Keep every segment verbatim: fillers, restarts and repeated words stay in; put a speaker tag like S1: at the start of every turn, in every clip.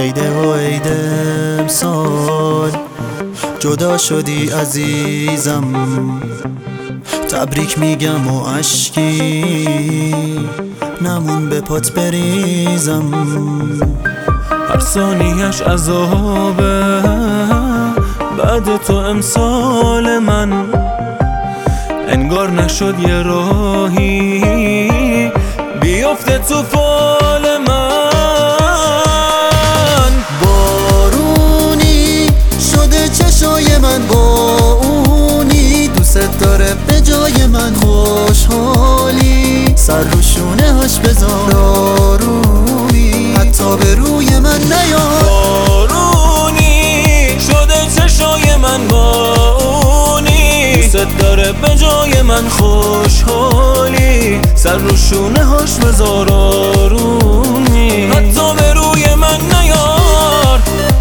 S1: عیده و عیده امسال جدا شدی عزیزم، تبریک میگم و عشقی نمون به پات بریزم.
S2: هر ثانیه‌اش عذابه بعد تو امسال من، انگار نشد یه راهی بیفته تو فال من.
S1: بارونی شده چشای من با اونی، دوست داره به جای من خوشحالی، سر رو شونه هاش بذار آرومی، حتی به روی من نیار.
S2: بارونی شده چشای من با اونی، دوست داره به جای من خوشحالی، سر رو شونه هاش بذار آرومی، حتی به روی من نیار.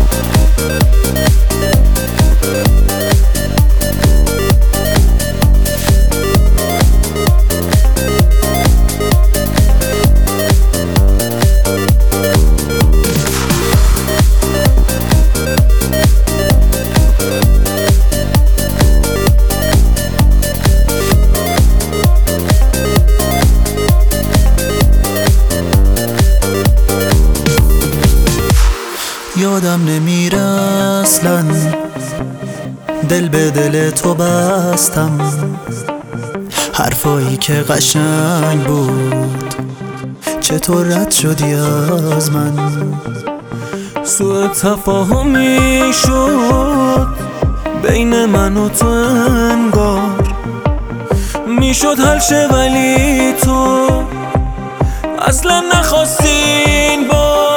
S1: یادم نمیره اصلا دل به دل تو بستم، حرفایی که قشنگ بود چطور رد شدی از من.
S2: سوء تفاهمی شد بین من و تو، انگار میشد حل شه ولی تو اصلا نخواستین بار.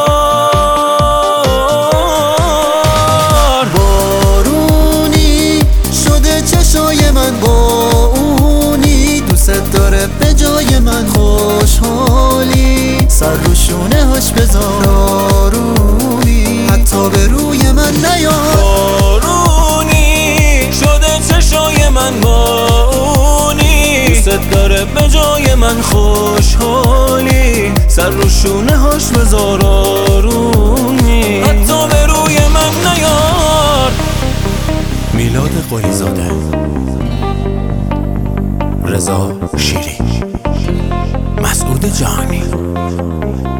S1: بارونی شده چشای من با اونی، دوست داره به جای من خوشحالی، سر رو شونه هاش بذار آرومی، حتی به روی من نیار.
S2: بارونی شده چشای من با اونی، دوست داره به جای من خوشحالی، سر رو شونه هاش بذار آرومی، حتی به روی من نیار.
S3: میلاد قلیزاده، رضا شیری، مسعود جهانی.